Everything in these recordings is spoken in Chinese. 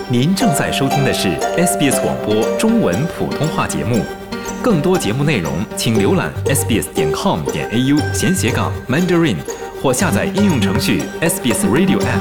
您正在收听的是 SBS 广播中文普通话节目，更多节目内容请浏览 sbs.com.au/Mandarin 或下载应用程序 SBS Radio App。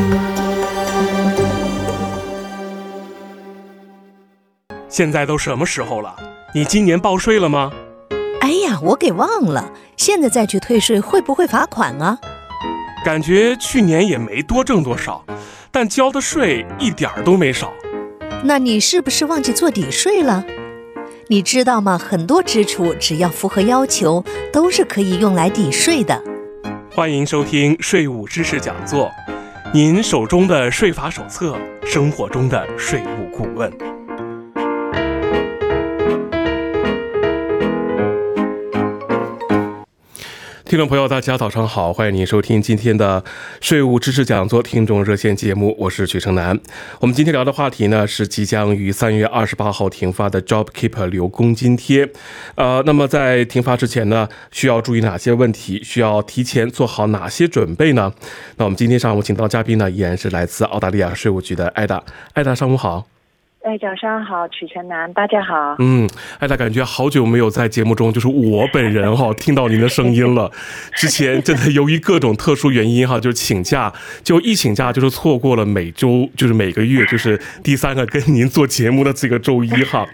现在都什么时候了？你今年报税了吗？ 哎呀，我给忘了，现在再去退税会不会罚款啊？ 感觉去年也没多挣多少，但交的税一点儿都没少。 那你是不是忘记做抵税了？你知道吗？很多支出只要符合要求，都是可以用来抵税的。 欢迎收听税务知识讲座，您手中的税法手册，生活中的税务顾问。听众朋友大家早上好，欢迎您收听今天的税务知识讲座听众热线节目，我是曲成南。我们今天聊的话题呢是即将于3月28号停发的 JobKeeper 留工津贴。那么在停发之前呢，需要注意哪些问题？需要提前做好哪些准备呢？那我们今天上午请到的嘉宾呢，依然是来自澳大利亚税务局的艾达。艾达，上午好。 早上好，曲成南，大家好。 艾达，感觉好久没有在节目中就是我本人听到您的声音了。之前真的由于各种特殊原因就是请假，就一请假就是错过了每周就是每个月就是第3个跟您做节目的这个周一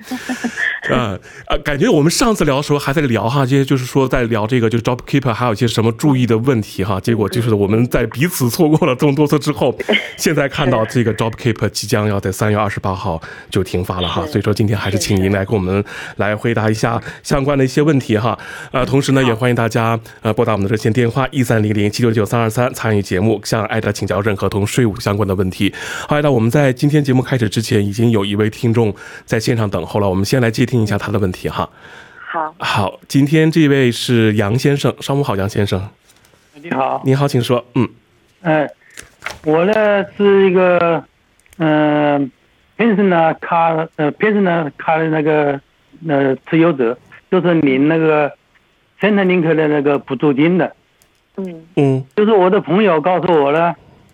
感觉我们上次聊的时候还在聊这些就是说在聊这个就是 JobKeeper 还有一些什么注意的问题结果就是我们在彼此错过了这么多次之后，现在看到这个 JobKeeper 即将要在3月28号就停发了所以说今天还是请您来跟我们来回答一下相关的一些问题同时呢也欢迎大家拨打我们的热线电话1300769323参与节目，向艾达请教任何同税务相关的问题。好，艾达，我们在今天节目开始之前已经有一位听众在线上等候了，我们先来接听一下他的问题好，今天这位是杨先生，上午好，杨先生。 你好。 你好，请说。 我呢是一个pensioner卡的那个持有者，就是领那个Centrelink的那个补助金的。就是我的朋友告诉我了，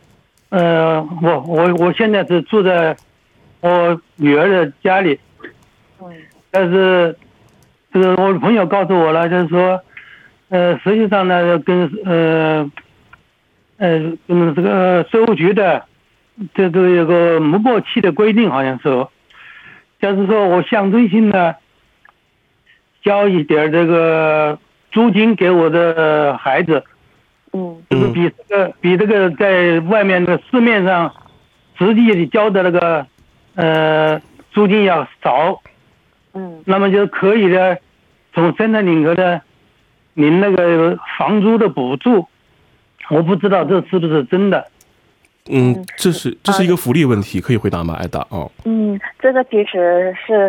我现在是住在我女儿的家里，但是这个我的朋友告诉我了，就是说实际上呢跟这个税务局的这个有个默契的规定，好像说就是说我象征性的交一点这个租金给我的孩子，就是比这个在外面的市面上实际交的那个租金要少，那么就可以的从Centrelink的领那个房租的补助。我不知道这是不是真的。 这是一个福利问题，可以回答吗，艾达？ 这个其实是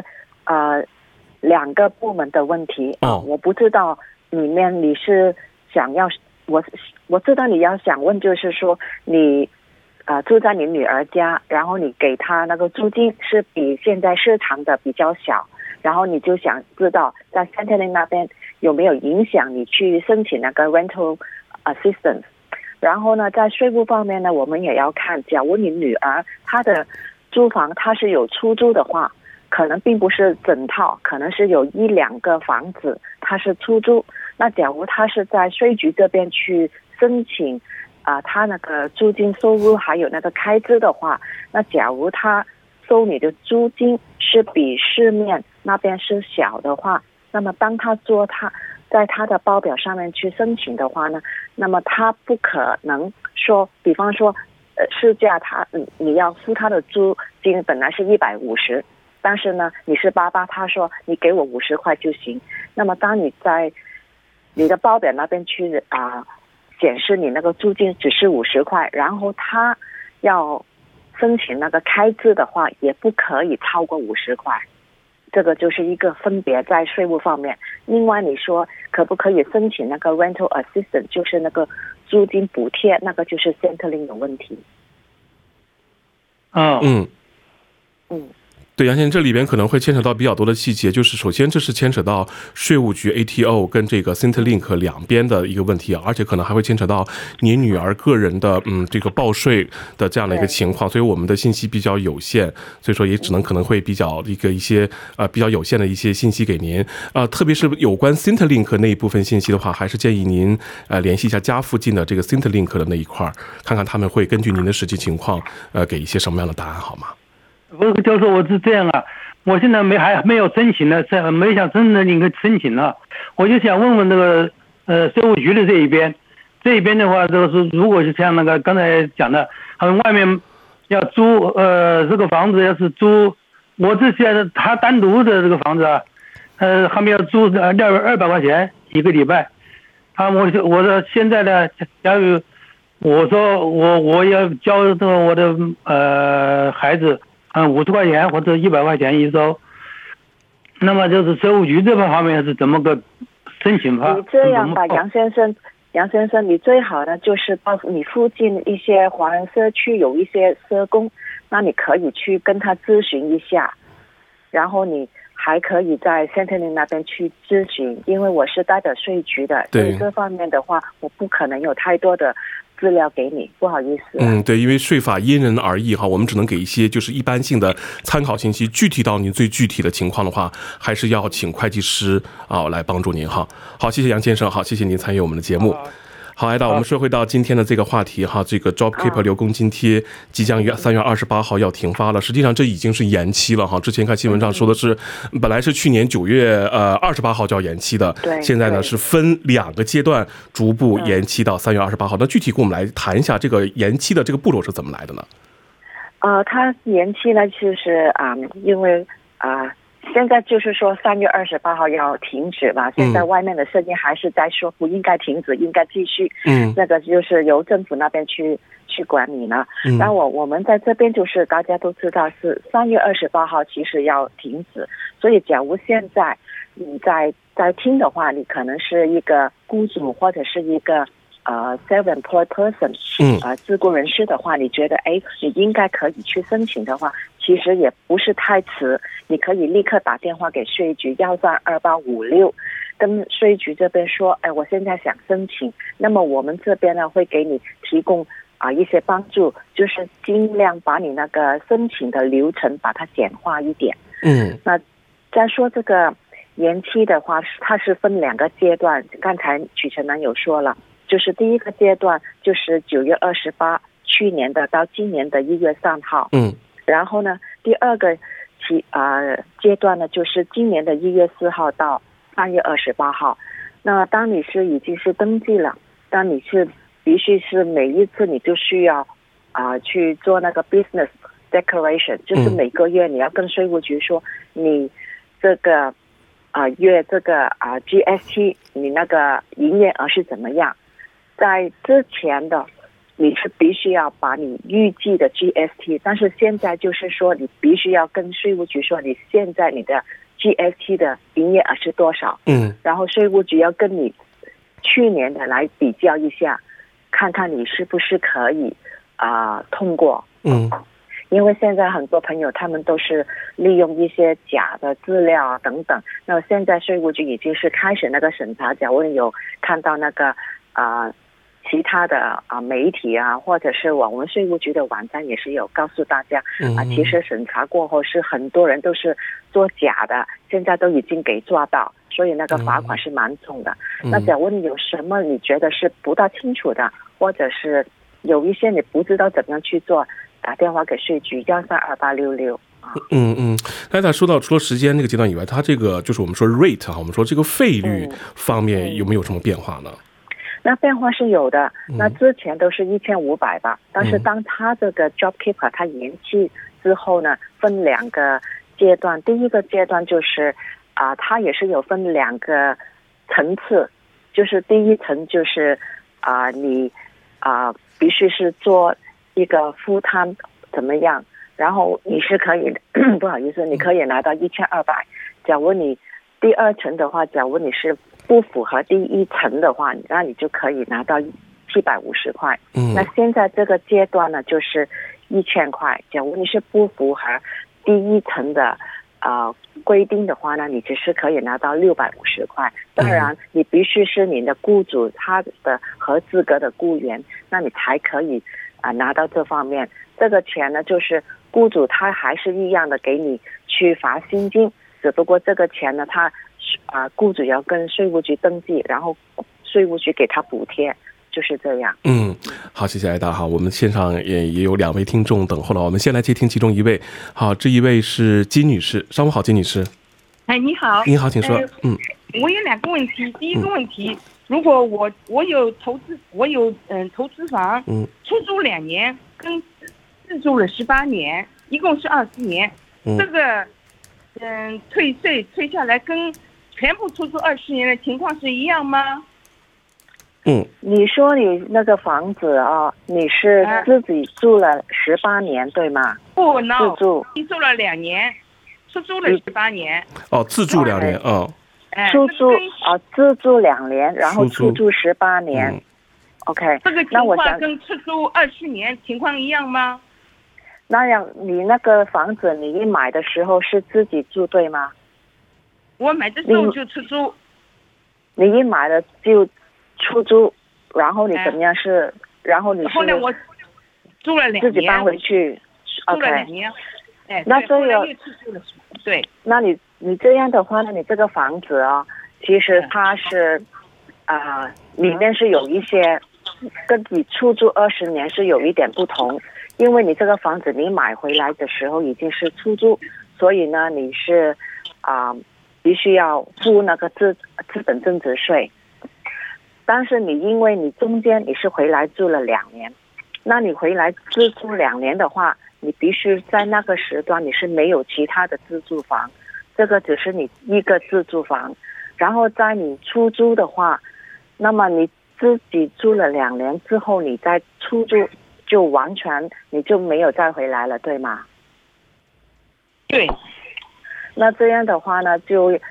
2个部门的问题我不知道里面你是想要我知道你要想问，就是说你住在你女儿家，然后你给她那个租金是比现在市场的比较小，然后你就想知道在 Centrelink 那边有没有影响你去申请那个 rental assistance。然后呢，在税务方面呢，我们也要看，假如你女儿她的租房她是有出租的话，可能并不是整套，可能是有1-2个房子它是出租。那假如她是在税局这边去申请她那个租金收入还有那个开支的话，那假如她收你的租金是比市面那边是小的话，那么当她在他的报表上面去申请的话呢，那么他不可能说，比方说市价你要付他的租金本来是150，但是呢你是88，他说你给我50块就行。那么当你在你的报表那边去显示你那个租金只是50块，然后他要申请那个开支的话，也不可以超过50块。这个就是一个分别在税务方面。另外你说可不可以申请那个 rental assistance， 就是那个租金补贴，那个就是 Centrelink 的问题。 对，杨先生，这里边可能会牵扯到比较多的细节，就是首先这是牵扯到税务局 ATO 跟这个 Centrelink 两边的一个问题，而且可能还会牵扯到你女儿个人的这个报税的这样的一个情况，所以我们的信息比较有限，所以说也只能可能会比较一些比较有限的一些信息给您特别是有关 Centrelink 那一部分信息的话，还是建议您联系一下家附近的这个 Centrelink 的那一块，看看他们会根据您的实际情况给一些什么样的答案，好吗？ 教授，我是这样啊，我现在还没有申请呢，没想真的应该申请了，我就想问问那个税务局的这一边的话，这个是如果是像那个刚才讲的，他们外面要租这个房子要是租，我这些他单独的这个房子啊，他们要租200块钱一个礼拜，我说现在呢，假如我说我要交我的孩子50块钱或者100块钱一周，那么就是税务局这方面是怎么个申请法？ 你这样吧，杨先生，你最好呢就是到你附近一些华人社区有一些社工，那你可以去跟他咨询一下，然后你还可以在 Centrelink 那边去咨询，因为我是代表税局的，所以这方面的话我不可能有太多的资料给你，不好意思。 对，因为税法因人而异哈，我们只能给一些就是一般性的参考信息，具体到您最具体的情况的话，还是要请会计师来帮助您哈。好，谢谢杨先生，好，谢谢您参与我们的节目。好，艾达，我们说回到今天的这个话题哈，这个 JobKeeper 留工津贴即将于3月28号要停发了，实际上这已经是延期了哈。之前看新闻上说的是，本来是去年9月28号就要延期的，现在呢是分2个阶段逐步延期到3月28号。那具体跟我们来谈一下这个延期的这个步骤是怎么来的呢？ 它延期呢，就是因为现在就是说3月28号要停止嘛，现在外面的声音还是在说不应该停止，应该继续。那个就是由政府那边去管理呢。那我们在这边就是大家都知道是3月28号其实要停止，所以假如现在你在听的话，你可能是一个雇主或者是一个self-employed person，自雇人士的话，你觉得你应该可以去申请的话，其实也不是太迟，你可以立刻打电话给税局1328856，跟税局这边说，我现在想申请，那么我们这边呢会给你提供一些帮助，就是尽量把你那个申请的流程把它简化一点。那再说这个延期的话，它是分2个阶段，刚才曲成南有说了。就是第一个阶段就是9月28，去年的到今年的1月3号。然后呢，第二个阶段呢，就是今年的1月4号到3月28号。那当你是已经是登记了，当你是必须是每一次你就需要去做那个 business declaration， 就是每个月你要跟税务局说你这个月这个GST 你那个营业额是怎么样。在之前的你是必须要把你预计的 GST， 但是现在就是说你必须要跟税务局说你现在你的 GST 的营业额是多少，然后税务局要跟你去年的来比较一下，看看你是不是可以通过。因为现在很多朋友他们都是利用一些假的资料等等，那现在税务局已经是开始那个审查，假如你有看到那个其他的媒体或者是我们税务局的网站也是有告诉大家其实审查过后是很多人都是做假的，现在都已经给抓到，所以那个罚款是蛮重的。那假如你有什么你觉得是不大清楚的，或者是有一些你不知道怎么样去做，打电话给税局1328866。 刚才说到除了时间这个阶段以外，它这个就是我们说 rate 我们说这个费率方面有没有什么变化呢？ 那变化是有的，那之前都是1500吧，但是当他这个 JobKeeper 他延期之后呢，分2个阶段，第一个阶段就是它也是有分2个层次，就是第一层就是你必须是做一个full time怎么样，然后你是可以不好意思，你可以拿到1200。假如你第二层的话，假如你是不符合第一层的话，那你就可以拿到750块。那现在这个阶段呢，就是1000块。假如你是不符合第一层的规定的话呢，你只是可以拿到650块。当然，你必须是你的雇主他的合资格的雇员，那你才可以拿到这方面。这个钱呢，就是雇主他还是一样的给你去发薪金，只不过这个钱呢，他雇主要跟税务局登记，然后税务局给他补贴。就是这样。 好，谢谢艾达。好，我们线上也有2位听众等候了，我们先来接听其中一位。好，这一位是金女士，上午好，金女士。 哎，你好。 你好，请说。 我有2个问题。第一个问题，如果我有投资房，出租2年，跟自住了18年，一共是20年，这个退税退下来跟全部出租20年的情况是一样吗？ 你说你那个房子你是自己住了18年对吗？ 不， 自住了2年，出租了18年。 自住2年出租自住2年，然后出租18年。OK， 这个情况跟出租20年情况一样吗？ 那样，你那个房子你一买的时候是自己住对吗？ 我买的时候就出租。 你一买了就出租，然后你怎么样是？然后你是？ 后来我住了2年， 自己搬回去。 住了2年。 那这个对。 那你这样的话呢？你这个房子其实它是里面是有一些跟你出租20年是有一点不同，因为你这个房子你买回来的时候已经是出租，所以呢你是必须要付那个资本增值税。但是你因为你中间你是回来住了2年，那你回来自住2年的话，你必须在那个时段你是没有其他的自住房，这个只是你一个自住房。然后在你出租的话，那么你自己住了2年之后，你再出租就完全你就没有再回来了，对吗？ 对。 那这样的话呢，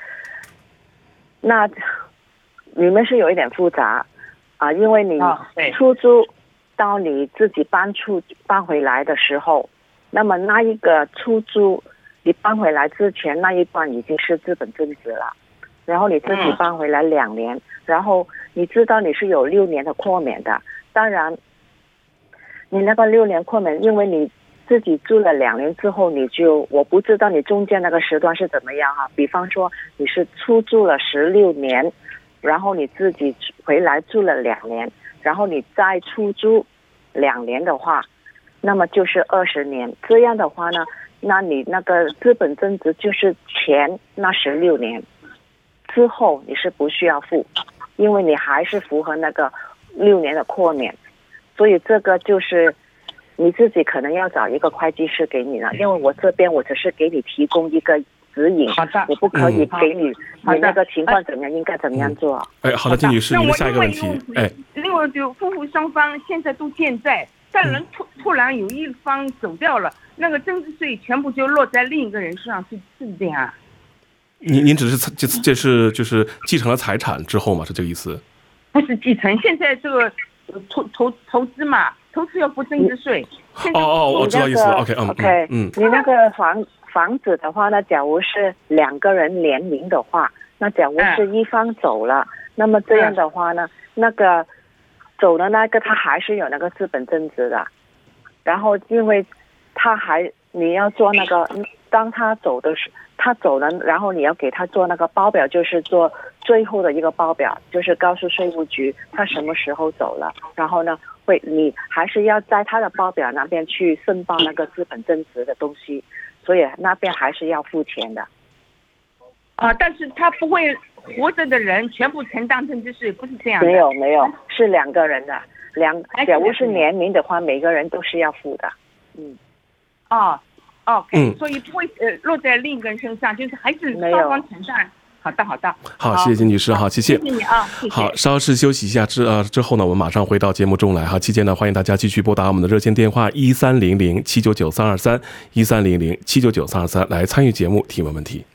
那你们是有一点复杂因为你出租到你自己搬回来的时候，那么那一个出租你搬回来之前那一段已经是资本增值了，然后你自己搬回来2年，然后你知道你是有6年的豁免的。当然你那个6年豁免，因为你自己住了2年之后，我不知道你中间那个时段是怎么样比方说你是出租了16年，然后你自己回来住了2年，然后你再出租2年的话，那么就是20年。这样的话呢，那你那个资本增值就是前那16年之后你是不需要付，因为你还是符合那个6年的豁免。所以这个就是你自己可能要找一个会计师给你了，因为我这边我只是给你提供一个指引，我不可以给你你那个情况怎么样应该怎么样做。 好的，金女士，你的下一个问题。 另外就夫妇双方现在都健在，但人突然有一方走掉了，那个增值税全部就落在另一个人身上，是这样。 您只是这是就是继承了财产之后嘛，是这个意思？ 不是继承，现在这个投资嘛，投资要付增值税。 我知道意思。OK， 你那个房子的话呢，假如是2个人联名的话，那假如是一方走了，那么这样的话呢，那个走的那个他还是有那个资本增值的。然后因为你要做那个，当他走了，然后你要给他做那个报表，就是做最后的一个报表，就是告诉税务局他什么时候走了，然后呢你还是要在他的报表那边去申报那个资本增值的东西，所以那边还是要付钱的。 但是他不会活着的人全部承担增值税，不是这样的。 没有，是2个人的，假如是联名的话，每个人都是要付的。 OK， 所以不会落在另一个人身上，就是还是双方承担。好的， 好，谢谢金女士，好，谢谢你谢谢。 好，稍事休息一下之后呢，我们马上回到节目中来哈。期间呢，欢迎大家继续拨打我们的热线电话1300-799-323，1300-799-323来参与节目提问问题。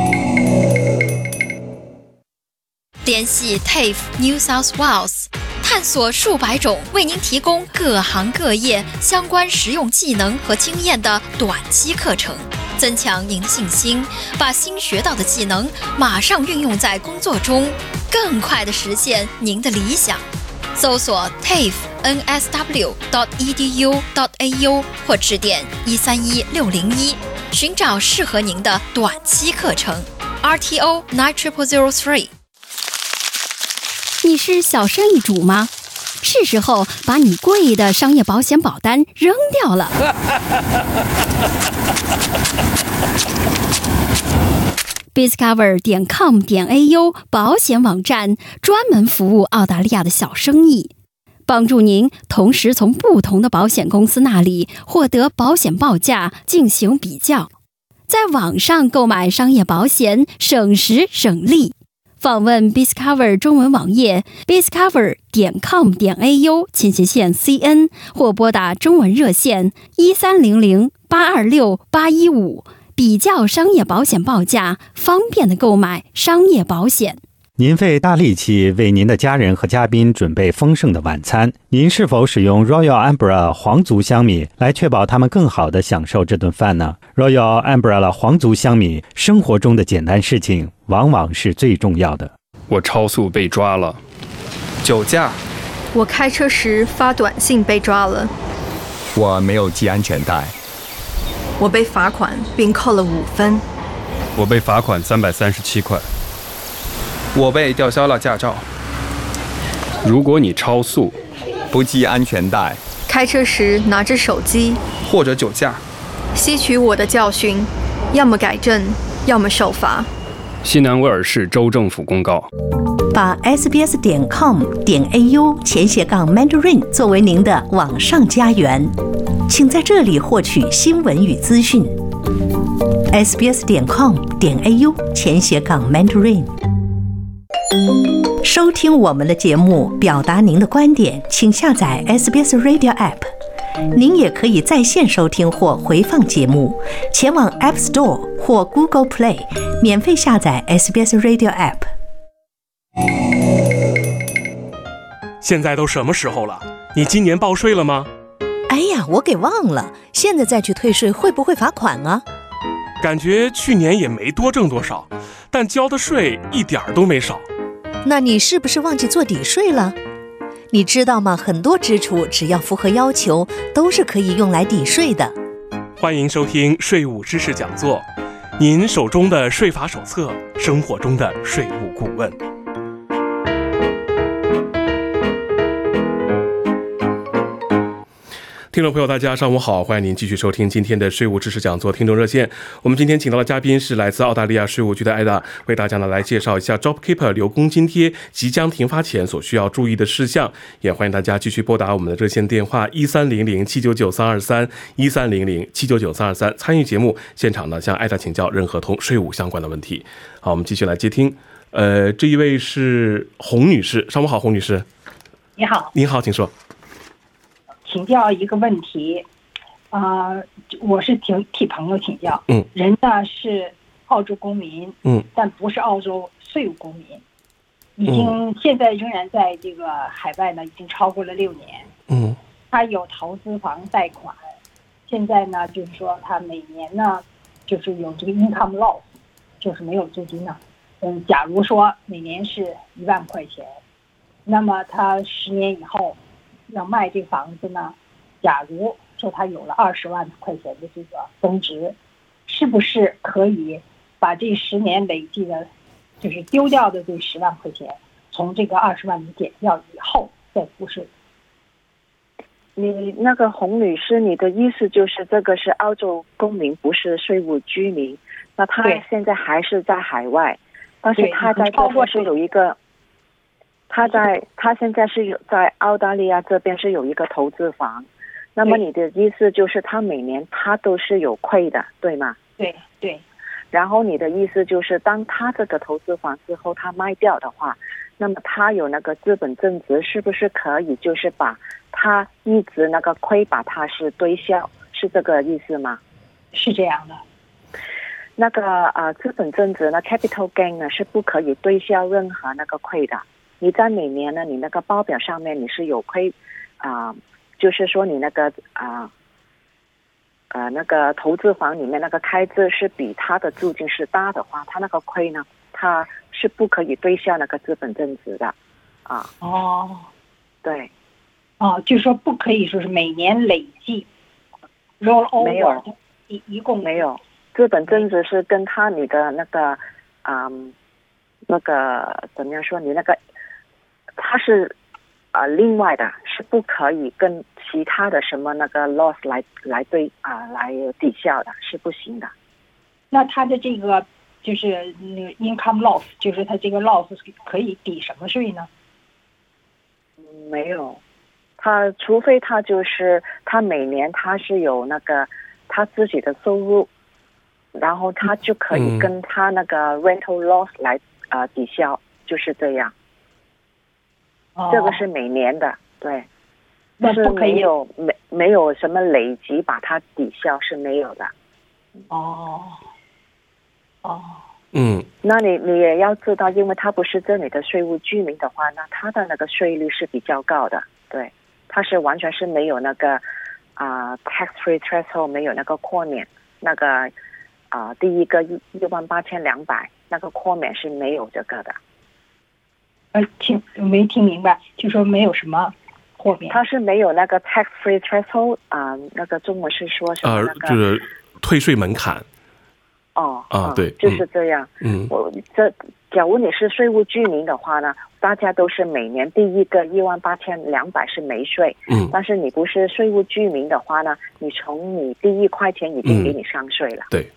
联系 TAFE New South Wales， 探探索数百种为您提供各行各业相关实用技能和经验的短期课程，增强您的信心，把新学到的技能马上运用在工作中，更快地实现您的理想。搜索 tafe.nsw.edu.au 或致电131601，寻找适合您的短期课程。RTO 9003。 你是小生意主吗？是时候把你贵的商业保险保单扔掉了。Discover.com.au 保险网站专门服务澳大利亚的小生意，帮助您同时从不同的保险公司那里获得保险报价进行比较，在网上购买商业保险省时省力。访问 Discover 中文网页 discover.com.au/CN 或拨打中文热线1300-826-815，比较商业保险报价，方便的购买商业保险。 您费大力气为您的家人和嘉宾准备丰盛的晚餐，您是否使用 Royal Umbrella 皇族香米来确保他们更好地享受这顿饭呢？ Royal Umbrella 皇族香米，生活中的简单事情往往是最重要的。 我超速被抓了。 酒驾。 我开车时发短信被抓了。 我没有系安全带。 我被罚款并扣了5分。 我被罚款337块。 我被吊销了驾照。 如果你超速、 不系安全带、 开车时拿着手机或者酒驾， 吸取我的教训，要么改正，要么受罚。 西南威尔士州政府公告。 把 sbs.com.au/Mandarin 作为您的网上家园，请在这里获取新闻与资讯。sbs.com.au/Mandarin。收听我们的节目，表达您的观点，请下载 SBS Radio App。您也可以在线收听或回放节目，前往 App Store 或 Google Play 免费下载 SBS Radio App。 现在都什么时候了？你今年报税了吗？ 哎呀，我给忘了，现在再去退税会不会罚款啊？ 感觉去年也没多挣多少，但交的税一点都没少。 那你是不是忘记做抵税了？你知道吗？很多支出只要符合要求，都是可以用来抵税的。 欢迎收听税务知识讲座，您手中的税法手册，生活中的税务顾问。听众朋友大家上午好，欢迎您继续收听今天的税务知识讲座听众热线。我们今天请到的嘉宾是来自澳大利亚税务局的艾达，为大家呢来介绍一下 JobKeeper 留工津贴即将停发前所需要注意的事项，也欢迎大家继续拨打我们的热线电话1300-799-323 1300-799-323，参与节目现场呢向艾达请教任何同税务相关的问题。好，我们继续来接听。这一位是洪女士，上午好，洪女士。 你好。 你好，请说。 请教一个问题，我是替朋友请教。人呢是澳洲公民，但不是澳洲税务公民，现在仍然在这个海外呢，已经超过了6年。他有投资房贷款，现在呢就是说他每年呢就是有这个 income loss， 就是没有租金呢。假如说每年是1万块钱，那么他10年以后要卖这个房子呢，假如说他有了20万块钱的这个增值，是不是可以把这10年累计的，就是丢掉的这10万块钱，从这个20万里减掉以后再付税？ 你那个洪女士，你的意思就是这个是澳洲公民，不是税务居民，那他现在还是在海外，但是他在这边是有一个。他现在是在澳大利亚这边是有一个投资房，那么你的意思就是他每年他都是有亏的，对吗？ 对。 然后你的意思就是当他这个投资房之后他卖掉的话，那么他有那个资本增值，是不是可以就是把他一直那个亏把它是兑销，是这个意思吗？ 是这样的。 那个资本增值呢 capital gain 呢是不可以兑销任何那个亏的。 你在每年呢，你那个报表上面你是有亏就是说你那个那个投资房里面那个开支是比他的租金是大的话，他那个亏呢，他是不可以兑现那个资本增值的对就是说不可以说是每年累计 roll over 没有， 一共没有，资本增值是跟你的那个那个怎么样说，你那个它是另外的，是不可以跟其他的什么那个 loss 来抵消的，是不行的。 那他的这个就是那个 income loss， 就是他这个 loss 可以抵什么税呢？ 没有，他除非他就是他每年他是有那个他自己的收入，然后他就可以跟他那个 rental loss 来抵消，就是这样。这个是每年的，对，但是没有什么累积把它抵消是没有的。那你也要知道，因为他不是这里的税务居民的话，那他的那个税率是比较高的，对，他是完全是没有那个tax free threshold， 没有那个豁免，那个第一个18200那个豁免是没有这个的。 没听明白，就说没有什么豁免， 它是没有那个 tax free threshold 那个中文是说什么那个就是退税门槛。对， 就是这样。假如你是税务居民的话呢，大家都是每年第一个18200是没税。但是你不是税务居民的话呢，你从你第1块钱已经给你上税了。 对。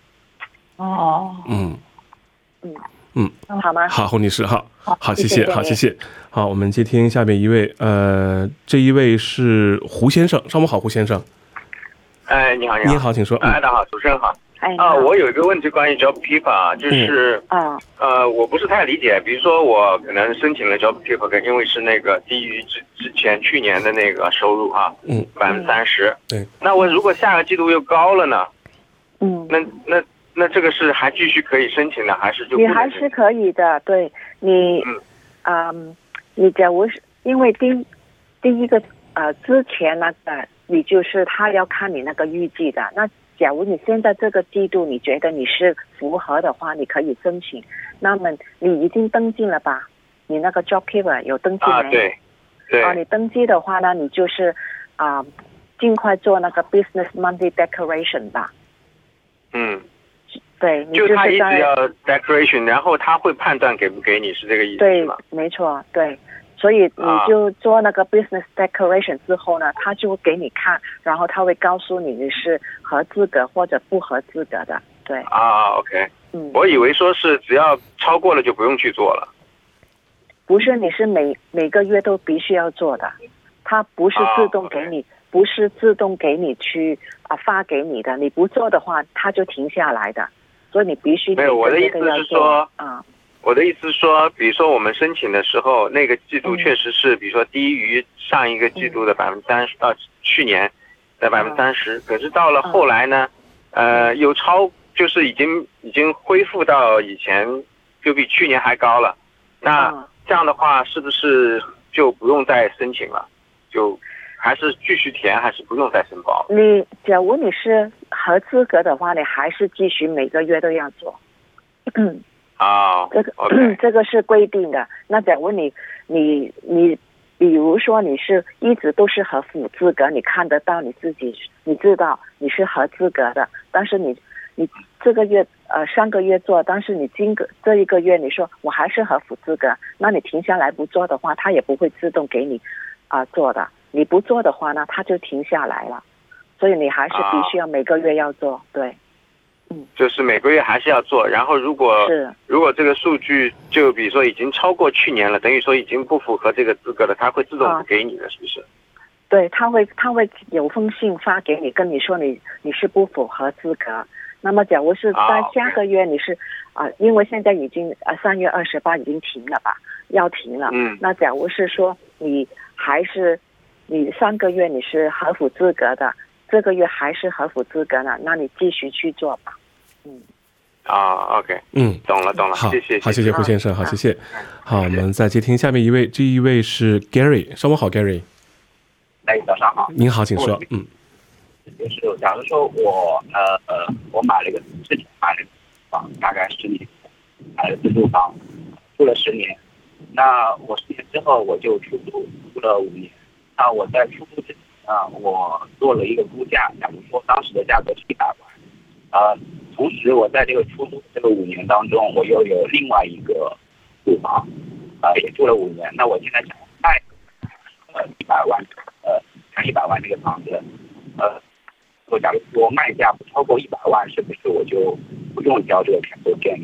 好吗？ 好，侯女士，好，谢谢，好，谢谢。好，我们接听下面一位，这一位是胡先生，上午好，胡先生。 你好， 你好，请说。 大家好，主持人好。我有一个问题关于 JobKeeper 就是我不是太理解，比如说我可能申请了 JobKeeper， 因为是那个低于之前去年的那个收入30%， 对。 那我如果下个季度又高了呢？那这个是还继续可以申请的，还是就不能申请？ 你还是可以的，对你，你假如是因为第一个之前那个，你就是他要看你那个预计的。那假如你现在这个季度你觉得你是符合的话，你可以申请。那么你已经登记了吧？你那个 JobKeeper 有登记没？ 对。 你登记的话呢，你就是尽快做那个 Business Monthly Declaration 吧。对， 就他一直要 declaration， 然后他会判断给不给你，是这个意思吗？ 对，没错，对。所以你就做那个 business declaration 之后呢，他就会给你看，然后他会告诉你你是合资格或者不合资格的，对。 OK。我以为说是只要超过了就不用去做了。 不是，你是每个月都必须要做的，他不是自动给你。不是自动给你去发给你的，你不做的话，他就停下来的，所以你必须。 没有，我的意思是说，我的意思是说，比如说我们申请的时候，那个季度确实是，比如说低于上一个季度的30%，去年的30%，可是到了后来呢，有就是已经恢复到以前，就比去年还高了。那这样的话，是不是就不用再申请了？就还是继续填，还是不用再申报？ 假如你是合资格的话，你还是继续每个月都要做。这个是规定的。那假如你比如说你是一直都是合符资格，你看得到你自己，你知道你是合资格的，但是你这个月上个月做，但是你这一个月你说我还是合符资格，那你停下来不做的话，它也不会自动给你做的。你不做的话呢，它就停下来了，所以你还是必须要每个月要做，对。 就是每个月还是要做，然后如果这个数据就比如说已经超过去年了，等于说已经不符合这个资格了，它会自动不给你的，是不是？ 对，他会有封信发给你，跟你说你是不符合资格。那么假如是在下个月你是因为现在已经3月28已经停了吧，要停了。那假如是说你还是你上个月你是合符资格的，这个月还是合符资格呢，那你继续去做吧。 OK， 懂了， 好， 谢谢， 好，谢谢胡先生，好，谢谢。好，我们再接听下面一位，这一位是 Gary， 上午好 ，Gary。 早上好。 您好，请说。 就是假如说我买了一个之前买了一个房，大概10年，买了自住房，住了10年，那我10年之后我就出租，住了5年。那我在出租之前我做了一个估价，假如说当时的价格是100万，同时我在这个出租这个5年当中，我又有另外一个住房，也住了5年。那我现在想卖100万，看100万这个房子，假如说卖价不超过100万，是不是我就不用交这个 capital gain？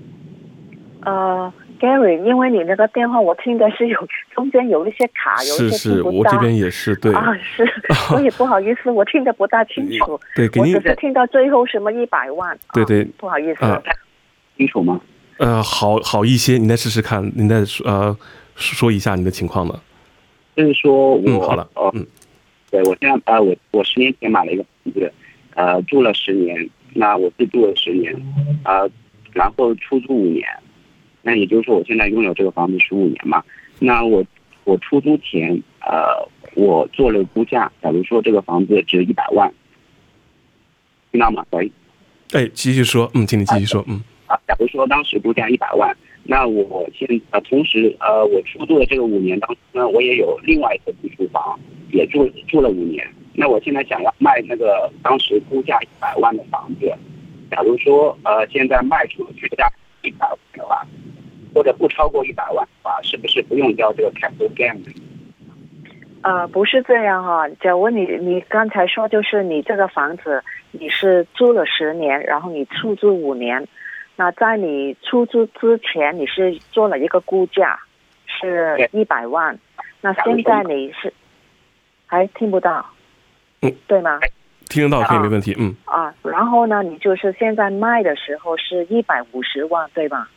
Gary， 因为你那个电话我听的是中间有一些卡，有一些听不到。 我这边也是，对。 是，我也不好意思，我听得不大清楚。 对， 我只是听到最后什么100万。 对， 不好意思。 清楚吗？ 好一些，你再试试看，你再说一下你的情况呢？ 就是说好了， 对，我现在我10年前买了一个房子，住了10年，那我自住了10年，然后出租5年，那也就是说我现在拥有这个房子15年嘛。那我出租前，我做了估价，假如说这个房子值100万，听到吗？喂。 继续说，请你继续说， 假如说当时估价100万，那我同时我出租的这个5年当中呢，我也有另外一个自住房，也住了5年。那我现在想要卖那个当时估价100万的房子，假如说现在卖出去价100万的话，或者不超过100万的话，是不是不用交这个 capital gain？ 不是这样哈。假如你刚才说就是你这个房子你是租了10年，然后你出租5年。那在你出租之前，你是做了一个估价，是100万。那现在你是还听不到，对吗？ 听得到，可以，没问题。 然后呢，你就是现在卖的时候是150万，对吧？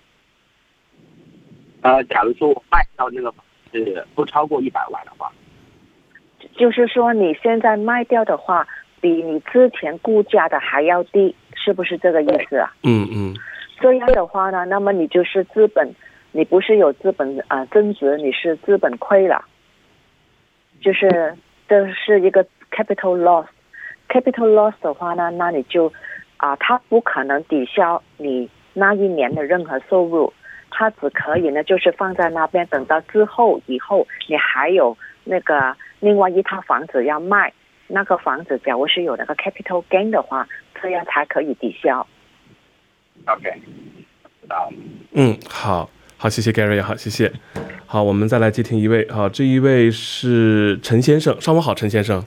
假如说我卖到那个是不超过100万的话， 就是说你现在卖掉的话，比你之前估价的还要低。是不是这个意思啊？这样的话呢，那么你就是资本，你不是有资本增值，你是资本亏了，就是这是一个 capital loss。capital loss 的话呢，那你就它不可能抵消你那一年的任何收入，它只可以呢就是放在那边，等到以后你还有那个另外一套房子要卖。那个房子假如是有那个 capital gain 的话，这样才可以抵消。 OK， 知道了。 好，谢谢 Gary， 好，谢谢。好，我们再来接听一位，好，这一位是陈先生，上午好，陈先生。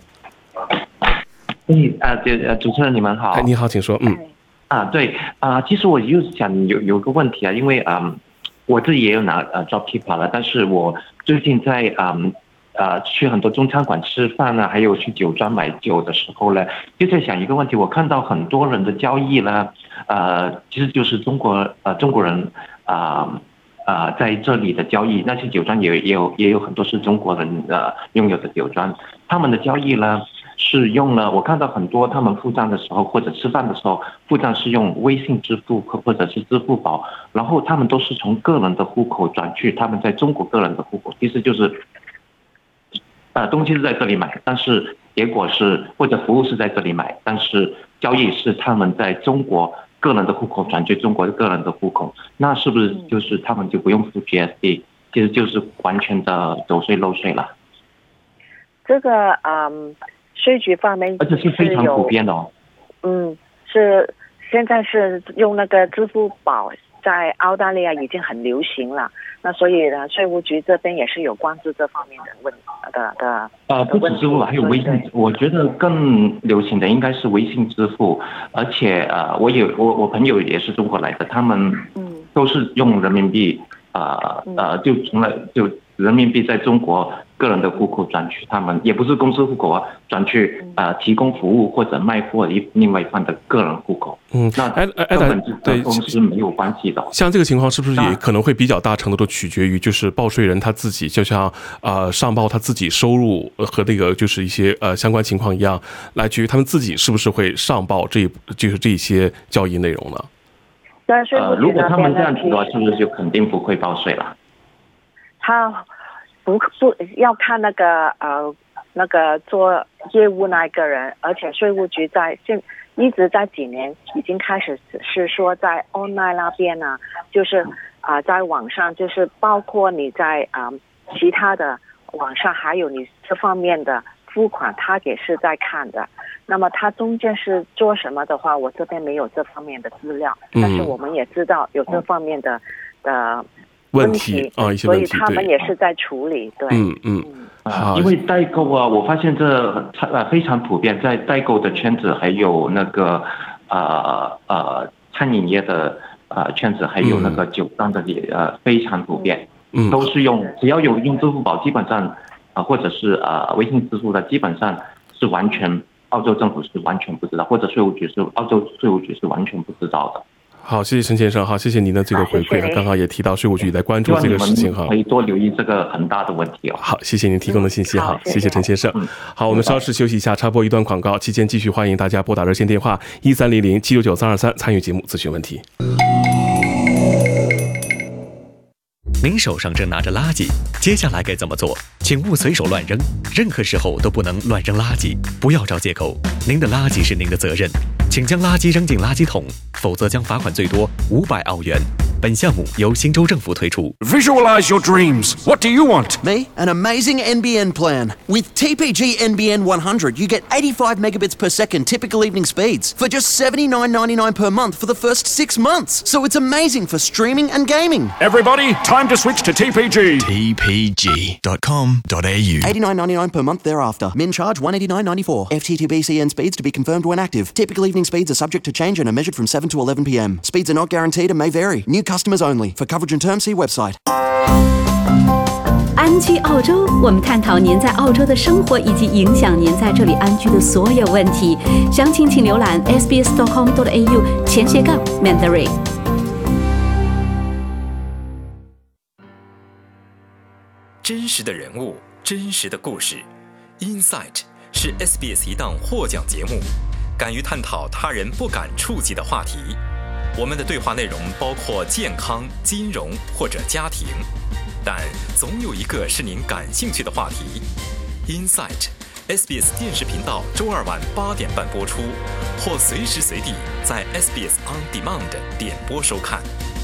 主持人你们好。 你好，请说。 对其实我就想有个问题因为我自己也有拿JobKeeper 了，但是我最近在去很多中餐馆吃饭还有去酒庄买酒的时候呢，就在想一个问题。我看到很多人的交易呢，其实就是中国人在这里的交易，那些酒庄也有很多是中国人拥有的酒庄，他们的交易呢是用了，我看到很多他们付账的时候或者吃饭的时候付账是用微信支付或者是支付宝，然后他们都是从个人的户口转去他们在中国个人的户口，其实就是东西是在这里买，但是结果是或者服务是在这里买，但是交易是他们在中国个人的户口转去中国个人的户口，那是不是就是他们就不用付 GST， 其实就是完全的走税漏税了？ 这个税局方面而且是非常普遍的是现在是用那个支付宝，在澳大利亚已经很流行了。那所以呢，税务局这边也是有关注这方面的问题不止支付宝，还有微信。我觉得更流行的应该是微信支付，而且我朋友也是中国来的，他们都是用人民币就人民币在中国个人的户口转去，他们也不是公司户口转去提供服务或者卖货另外一方的个人户口。那根本就跟公司没有关系的。 像这个情况是不是也可能会比较大程度的取决于就是报税人他自己，就像上报他自己收入和那个就是一些相关情况一样，来决于他们自己是不是会上报就是这些交易内容呢？ 但税务局如果他们这样子的话，是不是就肯定不会报税了？ 他不要看那个做业务那个人，而且税务局一直在几年已经开始是说在 online 那边呢，就是在网上，就是包括你在其他的网上还有你这方面的付款，他也是在看的。那么他中间是做什么的话，我这边没有这方面的资料，但是我们也知道有这方面的问题啊，一些问题， 所以他们也是在处理。对， 因为代购啊，我发现这非常普遍，在代购的圈子，还有那个餐饮业的圈子，还有那个酒商的非常普遍，都是只要有用支付宝，基本上或者是微信支付的，基本上是完全澳洲政府是完全不知道，或者澳洲税务局是完全不知道的。 好，谢谢陈先生，好，谢谢您的这个回馈，刚好也提到税务局在关注这个事情哈， 可以多留意这个很大的问题哦。 好，谢谢您提供的信息哈，谢谢陈先生。好，我们稍事休息一下，插播一段广告，期间继续欢迎大家拨打热线电话1300-799-323参与节目咨询问题。 您手上正拿着垃圾，接下来该怎么做？请勿随手乱扔，任何时候都不能乱扔垃圾，不要找借口。您的垃圾是您的责任，请将垃圾扔进垃圾桶，否则将罚款最多500澳元。本项目由新州政府推出。 Visualize your dreams. What do you want? Me? An amazing NBN plan. With TPG NBN 100, you get 85 megabits per second typical evening speeds for just $79.99 per month for the first 6 months. So it's amazing for streaming and gaming. Everybody, time to switch to TPG. tpg.com.au. $89.99 per month thereafter. Min charge $189.94. FTTB-CN speeds to be confirmed when active. Typical evening speeds are subject to change and are measured from 7 to 11 p.m. Speeds are not guaranteed and may vary. New customers only. For coverage and terms, see website. 安居澳洲，我们探讨您在澳洲的生活以及影响您在这里安居的所有问题。详情请浏览 sbs.com.au/Mandarin。 真实的人物，真实的故事。Insight 是 SBS 一档获奖节目，敢于探讨他人不敢触及的话题。我们的对话内容包括健康、金融或者家庭，但总有一个是您感兴趣的话题。Insight SBS 电视频道周二晚8点半播出，或随时随地在 SBS On Demand 点播收看。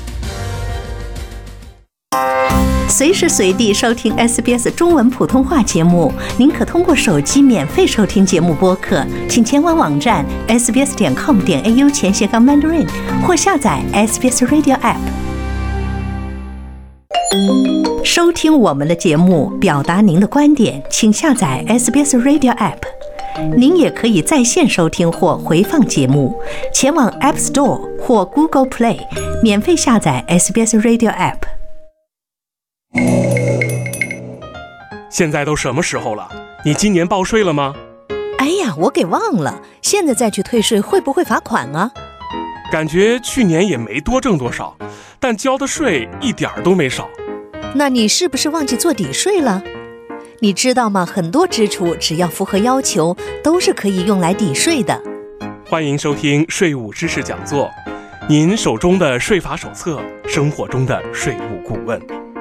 随时随地收听 SBS 中文普通话节目，您可通过手机免费收听节目播客，请前往网站 sbs.com.au/Mandarin 或下载 SBS Radio App。收听我们的节目，表达您的观点，请下载 SBS Radio App。您也可以在线收听或回放节目，前往 App Store 或 Google Play 免费下载 SBS Radio App。 现在都什么时候了？你今年报税了吗？ 哎呀，我给忘了，现在再去退税会不会罚款啊？ 感觉去年也没多挣多少，但交的税一点都没少。 那你是不是忘记做抵税了？你知道吗？很多支出只要符合要求，都是可以用来抵税的。 欢迎收听税务知识讲座，您手中的税法手册，生活中的税务顾问。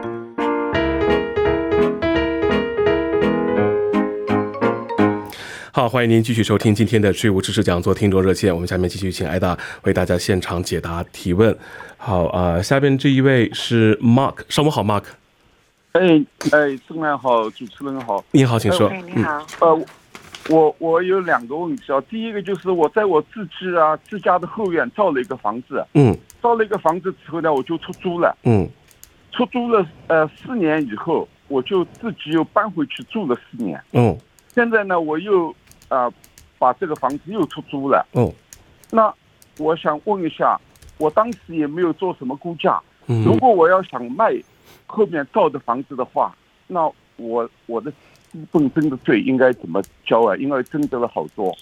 好，欢迎您继续收听今天的税务知识讲座听众热线。我们下面继续请艾达为大家现场解答提问。好，下边这一位是 Mark， 上午好 Mark。 郑兰好，主持人好。 你好，请说。 你好。 我有2个问题啊。第一个就是我在我自家的后院造了一个房子。造了一个房子之后呢，我就出租了。出租了4年以后，我就自己又搬回去住了4年。现在呢，我又把这个房子又出租了。那我想问一下，我当时也没有做什么估价。如果我要想卖后面造的房子的话，那我的资本增值税应该怎么交啊？因为增值了好多。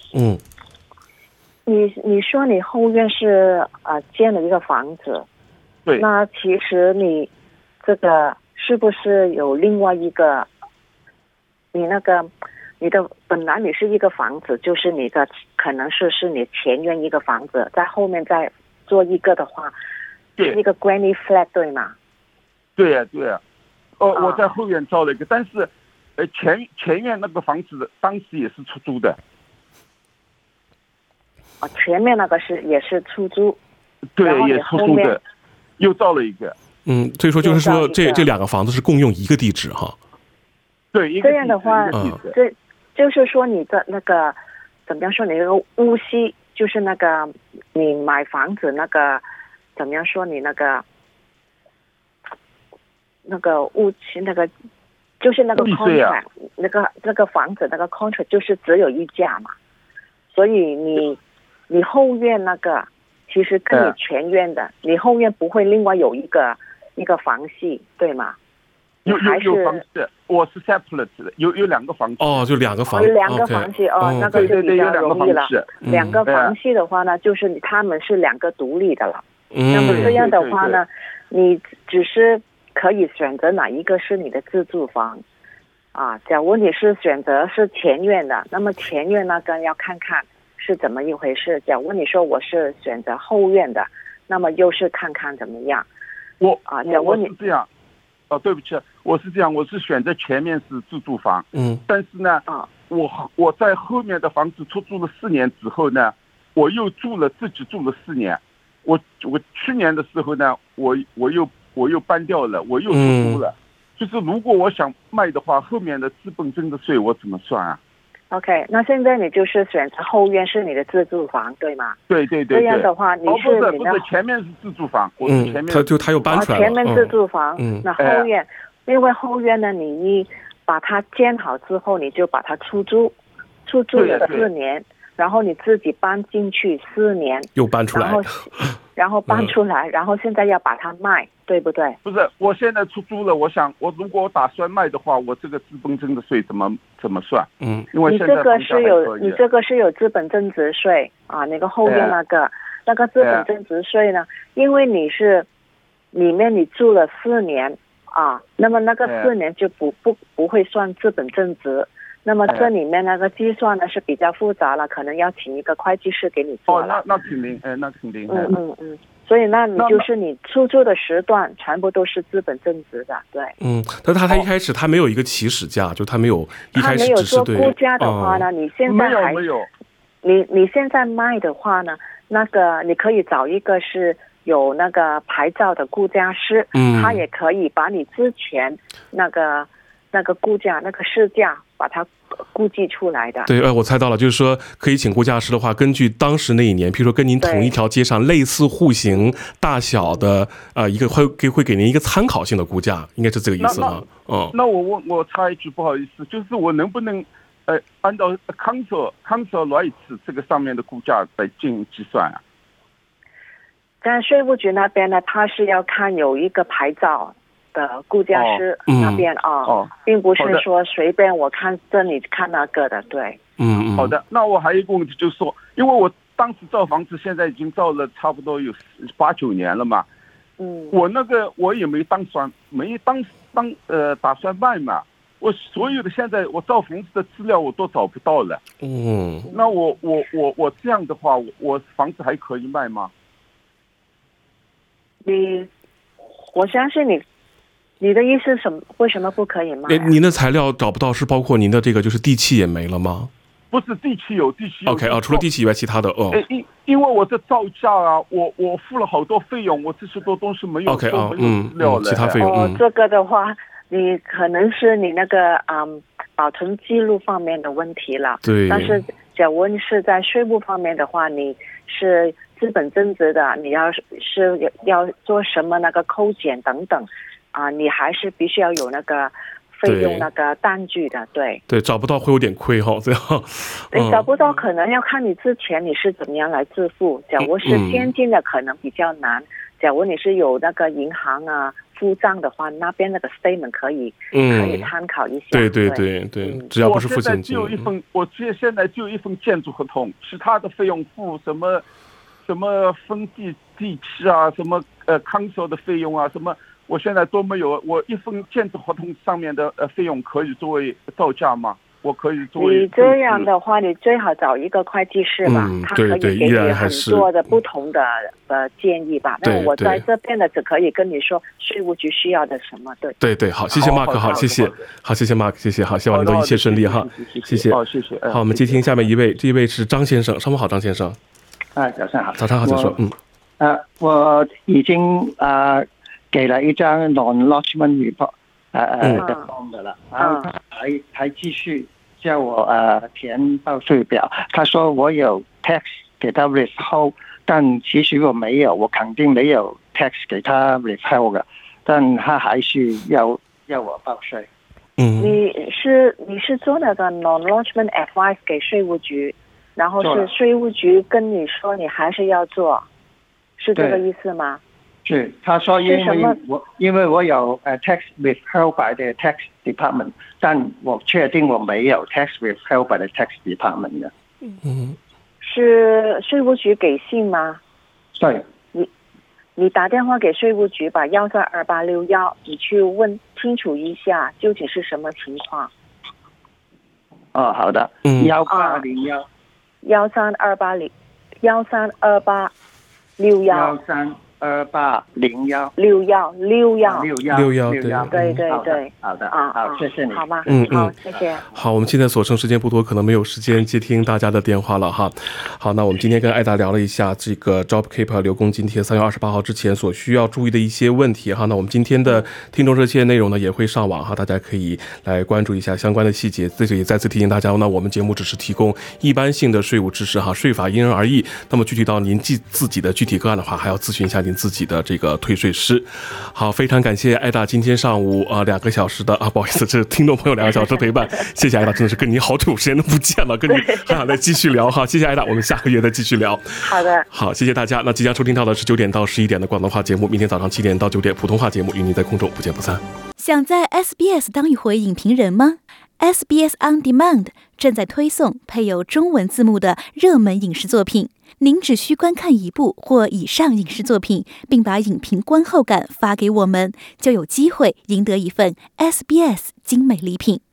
你说你后院是建了一个房子， 对。 那其实你这个是不是有另外一个？你的本来你是一个房子，就是你的可能是你前院一个房子，在后面再做一个的话， 对， 一个 granny flat 对吗？ 对呀，对呀。我在后院造了一个，但是前院那个房子当时也是出租的。 前面那个也是出租。 对，也出租的，又造了一个。 所以说就是说这两个房子是共用一个地址哈。 对， 这样的话，这就是说你的那个怎么样说？你那个屋息就是那个你买房子那个怎么样说？你那个屋期那个就是那个 contract，那个房子那个 contract 就是只有一家嘛，所以你后院那个。其实跟你前院的，你后院不会另外有一个房系，对吗？ 有房子，我是 separate 的，有两个房子。 就两个房。 两个房系那个就比较容易了。两个房系的话呢，就是他们是两个独立的了。那么这样的话呢，你只是可以选择哪一个是你的自住房啊？假如你是选择是前院的，那么前院那个要看看。是怎么一回事？假如你说我是选择后院的，那么又是看看怎么样。假如你是这样，对不起，我是这样，我是选择前面是自住房，但是呢，我在后面的房子出租了4年之后呢，我又自己住了4年，我去年的时候呢，我又搬掉了，我又出租了，就是如果我想卖的话，后面的资本增值税我怎么算啊 ？OK， 那现在你就是选择后院是你的自住房，对吗？ 对。 这样的话，你是不是前面是自住房，我是前面他又搬出来了。 前面自住房，那后院，因为后院呢，你把它建好之后，你就把它出租了4年，然后你自己搬进去4年， 又搬出来， 然后搬出来，然后现在要把它卖，对不对？ 不是，我现在出租了，我如果我打算卖的话，我这个资本增值税怎么算？因为现在你这个是有资本增值税啊，那个后院那个资本增值税呢，因为你是里面你住了4年啊，那么那个4年就不会算资本增值。那么这里面那个计算呢是比较复杂了，可能要请一个会计师给你做了。 那肯定，那肯定。 所以那你就是你出租的时段全部都是资本增值的，对。 但他一开始他没有一个起始价，就他没有一开始只是他没有做估价的话呢，你现在没有。 你现在卖的话呢，那个你可以找一个是有那个牌照的估价师，他也可以把你之前那个估价那个市价把它估计出来的。 对，我猜到了，就是说可以请估价师的话，根据当时那一年，譬如说跟您同一条街上类似户型大小的一个会给您一个参考性的估价，应该是这个意思啊。 那我插一句，不好意思，就是我能不能按照 council rights 这个上面的估价来进行计算啊？ 在税务局那边呢，他是要看有一个牌照的估价师那边并不是说随便我看这里看那个的，对。 好的，那我还有一个问题就是说，因为我当时造房子现在已经造了差不多有8、9年了嘛，我也没打算卖嘛，我所有的现在我造房子的资料我都找不到了。那我这样的话，我房子还可以卖吗？ 我相信你的意思什么？为什么不可以卖？ 您的材料找不到是包括您的这个就是地契也没了吗？ 不是，地契有。 OK 除了地契以外，其他的因为我的造价啊，我付了好多费用，我这些多东西没有 OK 资料了。 其他费用这个的话，你可能是你那个保存记录方面的问题了。 对。 但是假如你是在税务方面的话，你是资本增值的，你要做什么那个扣减等等你还是必须要有那个费用那个单据的，对。 对，找不到会有点亏这样。 你找不到可能要看你之前你是怎么样来支付。假如是现金的可能比较难，假如你是有那个银行付账的话，那边那个 statement 可以参考一下。 对，只要不是付现金。 我现在就有一份建筑合同，其他的费用付什么分地契啊，什么council的费用啊，什么我现在都没有。我一份建筑合同上面的费用可以作为造价吗？ 我可以作为。 你这样的话，你最好找一个会计师吧，他可以给你很多的不同的建议吧。那我在这边的只可以跟你说税务局需要的什么。 对，好，谢谢 Mark， 好，谢谢 Mark， 谢谢，好，希望你都一切顺利哈，谢谢， 谢谢。 好，我们接听下面一位，这一位是张先生，上午好，张先生。 早上好。 早上好，请说。 我已经给了一张 non-lodgement report 的 form 的了，然后还继续叫我填报税表。他说我有 tax 给他 withhold， 但其实我没有，我肯定没有 tax 给他 withhold 的，但他还是要我报税。 你是做那个 non-lodgement advice 给税务局，然后是税务局跟你说你还是要做，是这个意思吗？ 是，他说因为我有tax withheld by the tax department， 但我确定我没有 tax withheld by the tax department 的。 是税务局给信吗？ 对。 你打电话给税务局吧，13286，你去问清楚一下究竟是什么情况。 好的。1801。 13286。 1328601， 对， 好的，好，谢谢你， 好吗？好，谢谢。 好，我们现在所剩时间不多，可能没有时间接听大家的电话了哈。好，那我们今天跟艾达聊了一下这个 JobKeeper 留工津贴3月28号之前所需要注意的一些问题哈。那我们今天的听众热线内容呢也会上网哈，大家可以来关注一下相关的细节。这里也再次提醒大家，那我们节目只是提供一般性的税务知识哈，税法因人而异。那么具体到您自己的具体个案的话，还要咨询一下您自己的这个退税师。好，非常感谢艾达今天上午2个小时的不好意思，这是听众朋友2个小时陪伴，谢谢艾达，真的是跟你好久时间都不见了，跟你还想再继续聊哈，谢谢艾达，我们下个月再继续聊。 好的， 好，谢谢大家。那即将收听到的是9点到11点的广东话节目，明天早上7点到9点普通话节目，与您在空中不见不散。 想在 SBS 当一回影评人吗？ SBS On Demand 正在推送配有中文字幕的热门影视作品，您只需观看一部或以上影视作品，并把影评观后感发给我们，就有机会赢得一份 SBS 精美礼品。